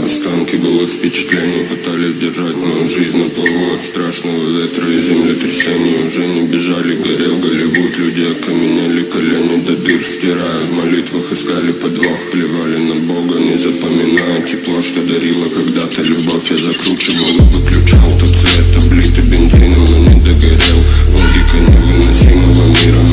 Останки былых впечатлений пытались держать мою жизнь на плаву от страшного ветра и землетрясений. Уже не бежали, горел Голливуд, люди окаменели, колени до дыр стирая. В молитвах искали подвох, плевали на Бога, не запоминая тепло, что дарила когда-то любовь. Я закручивал и выключал тот цвет, облитый бензином, но не догорел. Логика невыносимого мира.